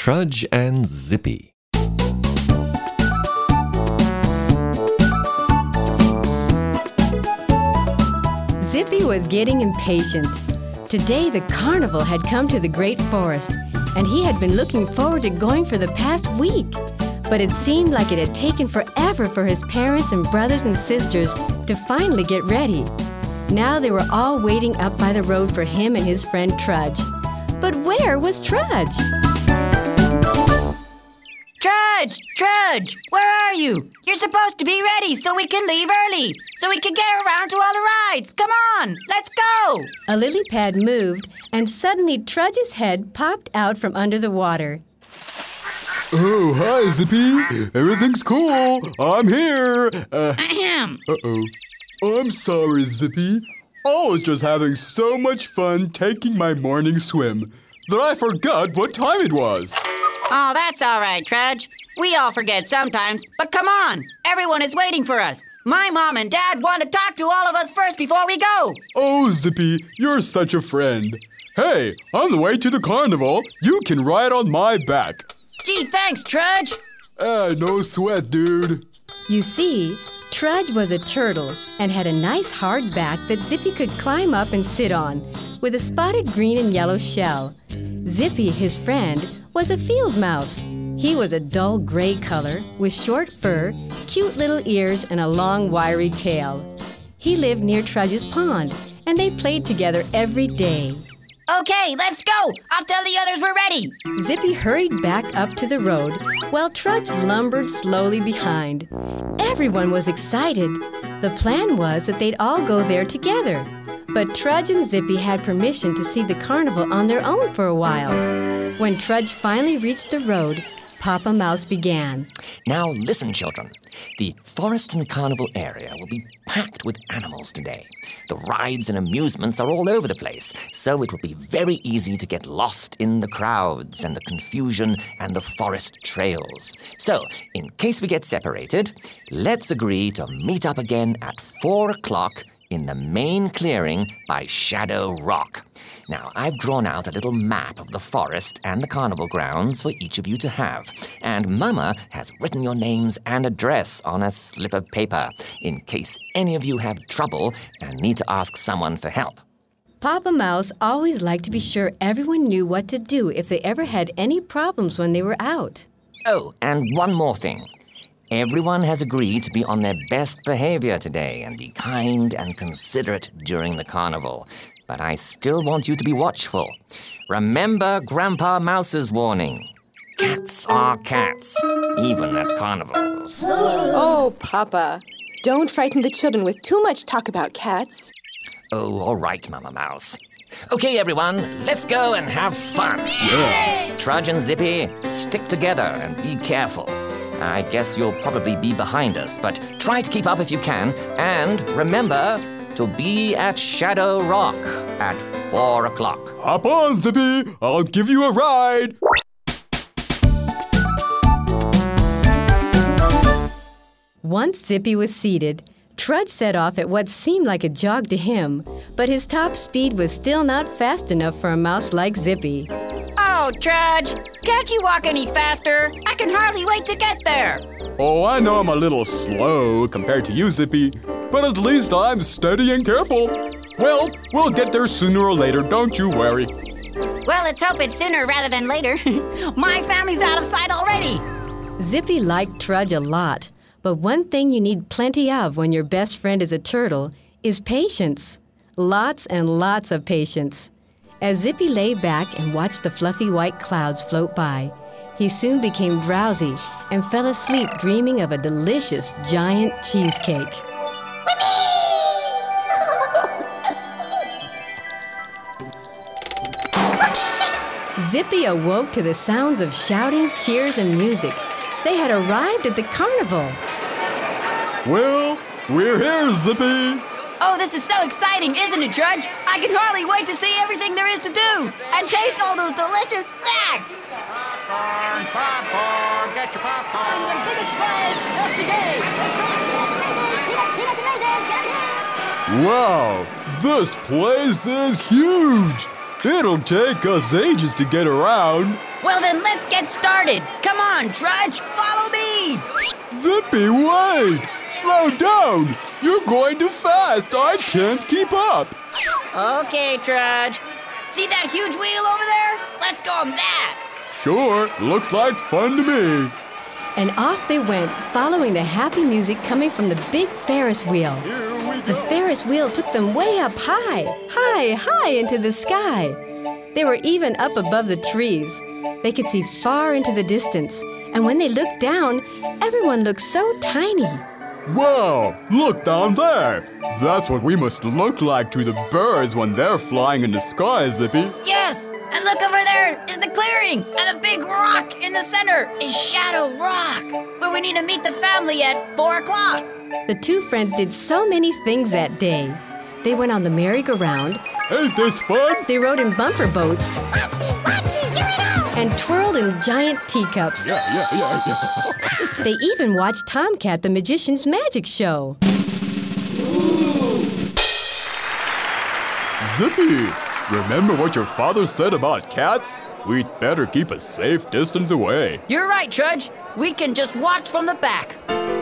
Trudge and Zippy. Zippy was getting impatient. Today the carnival had come to the great forest, and he had been looking forward to going for the past week. But it seemed like it had taken forever for his parents and brothers and sisters to finally get ready. Now they were all waiting up by the road for him and his friend Trudge. But where was Trudge? Trudge, where are you? You're supposed to be ready so we can leave early, so we can get around to all the rides. Come on, let's go. A lily pad moved, and suddenly Trudge's head popped out from under the water. Oh, hi, Zippy. Everything's cool. I'm here. Ahem. Uh-oh. I'm sorry, Zippy. I was just having so much fun taking my morning swim that I forgot what time it was. Oh, that's all right, Trudge. We all forget sometimes, but come on. Everyone is waiting for us. My mom and dad want to talk to all of us first before we go. Oh, Zippy, you're such a friend. Hey, on the way to the carnival, you can ride on my back. Gee, thanks, Trudge. No sweat, dude. You see, Trudge was a turtle and had a nice hard back that Zippy could climb up and sit on, with a spotted green and yellow shell. Zippy, his friend, was a field mouse. He was a dull gray color with short fur, cute little ears, and a long, wiry tail. He lived near Trudge's pond, and they played together every day. Okay, let's go. I'll tell the others we're ready. Zippy hurried back up to the road while Trudge lumbered slowly behind. Everyone was excited. The plan was that they'd all go there together. But Trudge and Zippy had permission to see the carnival on their own for a while. When Trudge finally reached the road, Papa Mouse began. Now listen, children. The Forest and Carnival area will be packed with animals today. The rides and amusements are all over the place, so it will be very easy to get lost in the crowds and the confusion and the forest trails. So, in case we get separated, let's agree to meet up again at 4 o'clock in the main clearing by Shadow Rock. Now, I've drawn out a little map of the forest and the carnival grounds for each of you to have. And Mama has written your names and address on a slip of paper in case any of you have trouble and need to ask someone for help. Papa Mouse always liked to be sure everyone knew what to do if they ever had any problems when they were out. Oh, and one more thing. Everyone has agreed to be on their best behavior today and be kind and considerate during the carnival. But I still want you to be watchful. Remember Grandpa Mouse's warning. Cats are cats, even at carnivals. Oh, Papa, don't frighten the children with too much talk about cats. Oh, all right, Mama Mouse. Okay, everyone, let's go and have fun. Yeah. Trudge and Zippy, stick together and be careful. I guess you'll probably be behind us, but try to keep up if you can. And remember to be at Shadow Rock at 4 o'clock. Hop on, Zippy. I'll give you a ride. Once Zippy was seated, Trudge set off at what seemed like a jog to him, but his top speed was still not fast enough for a mouse like Zippy. Oh, Trudge, can't you walk any faster? I can hardly wait to get there. Oh, I know I'm a little slow compared to you, Zippy, but at least I'm steady and careful. Well, we'll get there sooner or later, don't you worry. Well, let's hope it's sooner rather than later. My family's out of sight already. Zippy liked Trudge a lot, but one thing you need plenty of when your best friend is a turtle is patience. Lots and lots of patience. As Zippy lay back and watched the fluffy white clouds float by, he soon became drowsy and fell asleep dreaming of a delicious giant cheesecake. Zippy awoke to the sounds of shouting, cheers, and music. They had arrived at the carnival. Well, we're here, Zippy. Oh, this is so exciting, isn't it, Trudge? I can hardly wait to see everything there is to do and taste all those delicious snacks. Popcorn, get your popcorn. The biggest ride of today. Peanuts and raisins, get 'em here. Wow, this place is huge. It'll take us ages to get around. Well, then let's get started. Come on, Trudge, follow me. Zippy, wait! Slow down! You're going too fast. I can't keep up. Okay, Trudge. See that huge wheel over there? Let's go on that. Sure, looks like fun to me. And off they went, following the happy music coming from the big Ferris wheel. The Ferris wheel took them way up high into the sky. They were even up above the trees. They could see far into the distance, and when they looked down, everyone looked so tiny. Wow, look down there. That's what we must look like to the birds when they're flying in the sky, Zippy. Yes, and look over there is the clearing, and the big rock in the center is Shadow Rock, where we need to meet the family at 4 o'clock. The two friends did so many things that day. They went on the merry-go-round. Ain't this fun? They rode in bumper boats and twirled in giant teacups. Yeah. They even watched Tomcat the Magician's magic show. Zippy, remember what your father said about cats? We'd better keep a safe distance away. You're right, Trudge. We can just watch from the back.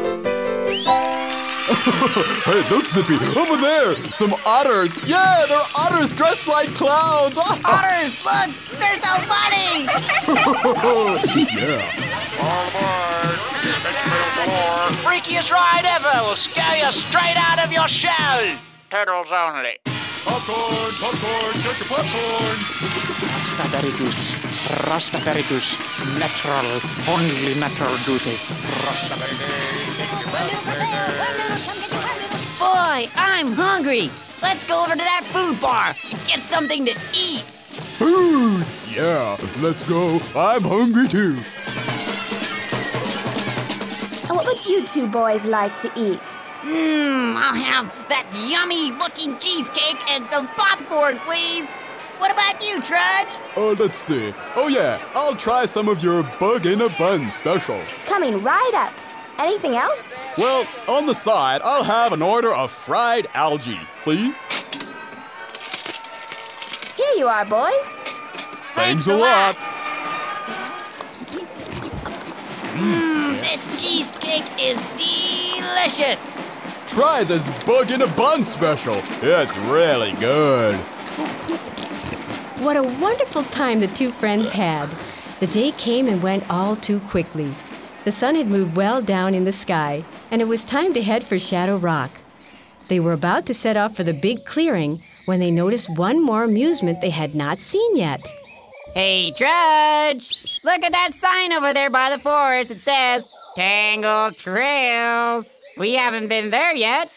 Hey, look, Zippy, over there! Some otters! Yeah, they're otters dressed like clowns! Otters, look! They're so funny! Yeah. All aboard! Sketchmill galore! Freakiest ride ever will scare you straight out of your shell! Turtles only. Popcorn, get your popcorn! Rastabericus, natural, only natural juices. Boy, I'm hungry! Let's go over to that food bar and get something to eat! Food! Yeah, let's go. I'm hungry too. And what would you two boys like to eat? I'll have that yummy-looking cheesecake and some popcorn, please! What about you, Trudge? Let's see. Oh yeah, I'll try some of your bug in a bun special. Coming right up. Anything else? Well, on the side, I'll have an order of fried algae, please. Here you are, boys. Thanks a lot. This cheesecake is delicious! Try this bug in a bun special. It's really good. What a wonderful time the two friends had. The day came and went all too quickly. The sun had moved well down in the sky, and it was time to head for Shadow Rock. They were about to set off for the big clearing when they noticed one more amusement they had not seen yet. Hey, Trudge! Look at that sign over there by the forest. It says, Tangled Trails. We haven't been there yet.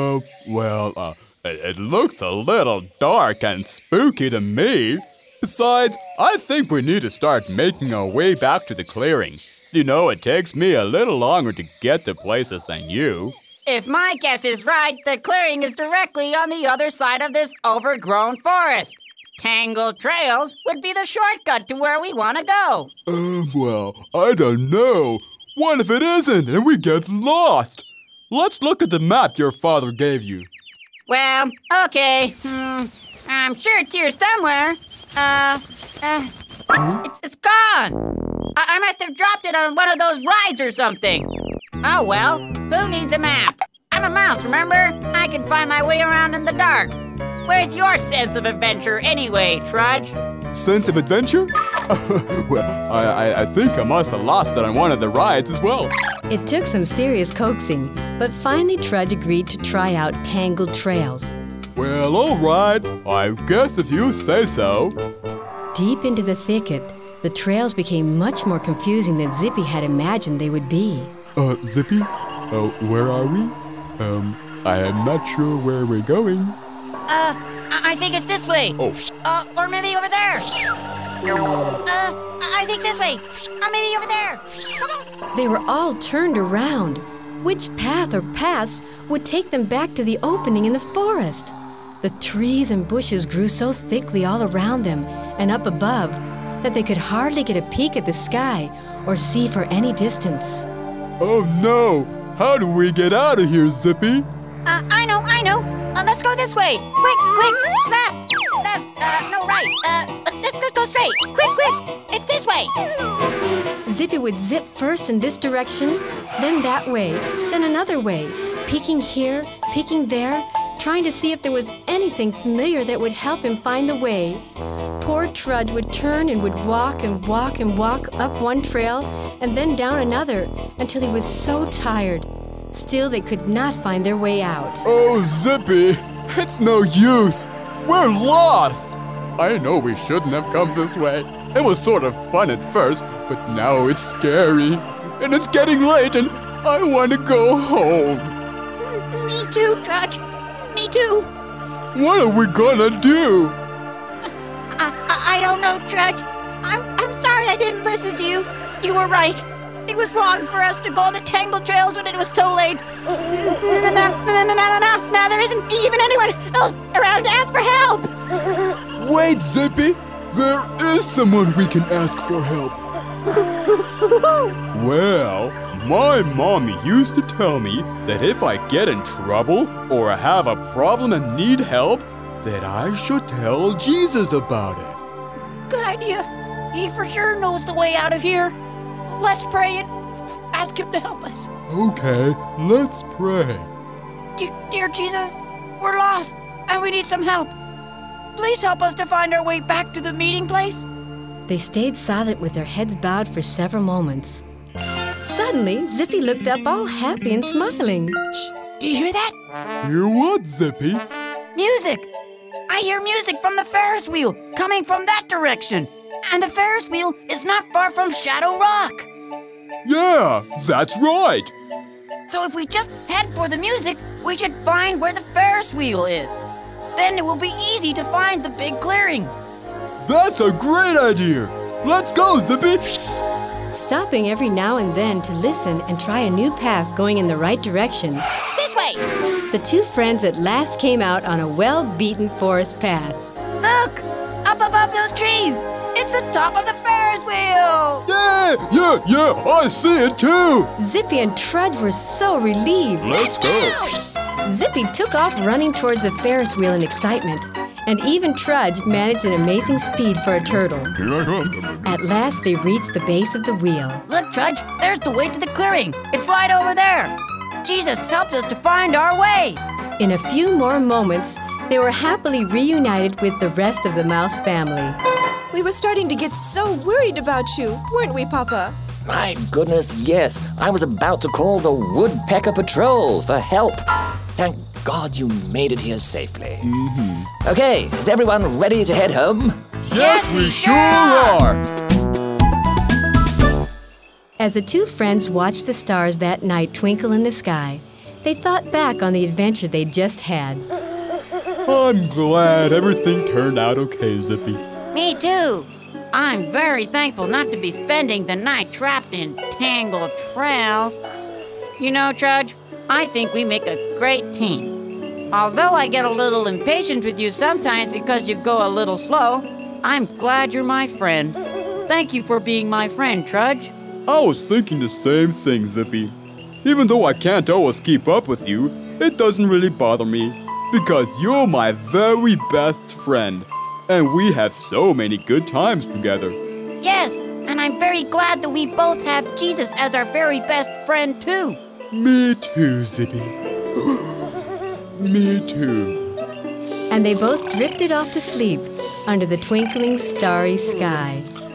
It looks a little dark and spooky to me. Besides, I think we need to start making our way back to the clearing. You know, it takes me a little longer to get to places than you. If my guess is right, the clearing is directly on the other side of this overgrown forest. Tangled Trails would be the shortcut to where we want to go. I don't know. What if it isn't and we get lost? Let's look at the map your father gave you. Well, okay. I'm sure it's here somewhere. It's gone. I must have dropped it on one of those rides or something. Oh well, who needs a map? I'm a mouse, remember? I can find my way around in the dark. Where's your sense of adventure anyway, Trudge? Sense of adventure? Well, I think I must have lost it on one of the rides as well. It took some serious coaxing, but finally Trudge agreed to try out Tangled Trails. Well, all right. I guess if you say so. Deep into the thicket, the trails became much more confusing than Zippy had imagined they would be. Zippy? Where are we? I am not sure where we're going. I think it's this way. Oh. Or maybe over there. I think this way. Or maybe over there. Come on. They were all turned around. Which path or paths would take them back to the opening in the forest? The trees and bushes grew so thickly all around them and up above that they could hardly get a peek at the sky or see for any distance. Oh no! How do we get out of here, Zippy? I know. Let's go this way. Quick, left. No, right. Let's go straight. Quick! It's this way. Zippy would zip first in this direction, then that way, then another way, peeking here, peeking there, trying to see if there was anything familiar that would help him find the way. Poor Trudge would turn and would walk and walk and walk up one trail and then down another until he was so tired. Still, they could not find their way out. Oh, Zippy, it's no use. We're lost. I know we shouldn't have come this way. It was sort of fun at first, but now it's scary. And it's getting late and I want to go home. Me too, Trudge. Me too. What are we gonna do? I don't know, Trudge. I'm sorry I didn't listen to you. You were right. It was wrong for us to go on the tangled trails when it was so late. Now there isn't even anyone else around to ask for help. Wait, Zippy. There is someone we can ask for help. Well, my mommy used to tell me that if I get in trouble or have a problem and need help, that I should tell Jesus about it. Good idea. He for sure knows the way out of here. Let's pray and ask him to help us. Okay, let's pray. Dear Jesus, we're lost and we need some help. Please help us to find our way back to the meeting place. They stayed silent with their heads bowed for several moments. Suddenly, Zippy looked up all happy and smiling. Shh, do you hear that? Hear what, Zippy? Music! I hear music from the Ferris wheel coming from that direction. And the Ferris wheel is not far from Shadow Rock. Yeah, that's right. So if we just head for the music, we should find where the Ferris wheel is. Then it will be easy to find the big clearing. That's a great idea. Let's go, Zippy. Stopping every now and then to listen and try a new path going in the right direction, This way! the two friends at last came out on a well-beaten forest path. Look! Up above those trees! It's the top of the Ferris wheel! Yeah, I see it too. Zippy and Trudge were so relieved. Let's go. Zippy took off running towards the Ferris wheel in excitement, and even Trudge managed an amazing speed for a turtle. Here I come. At last, they reached the base of the wheel. Look, Trudge, there's the way to the clearing. It's right over there. Jesus helped us to find our way. In a few more moments, they were happily reunited with the rest of the mouse family. We were starting to get so worried about you, weren't we, Papa? My goodness, yes. I was about to call the Woodpecker Patrol for help. Thank God you made it here safely. Okay, is everyone ready to head home? Yes, we sure are. As the two friends watched the stars that night twinkle in the sky, they thought back on the adventure they'd just had. I'm glad everything turned out okay, Zippy. Me too. I'm very thankful not to be spending the night trapped in tangled trails. You know, Trudge, I think we make a great team. Although I get a little impatient with you sometimes because you go a little slow, I'm glad you're my friend. Thank you for being my friend, Trudge. I was thinking the same thing, Zippy. Even though I can't always keep up with you, it doesn't really bother me. Because you're my very best friend. And we have so many good times together. Yes, and I'm very glad that we both have Jesus as our very best friend, too. Me too, Zippy. Me too. And they both drifted off to sleep under the twinkling starry sky.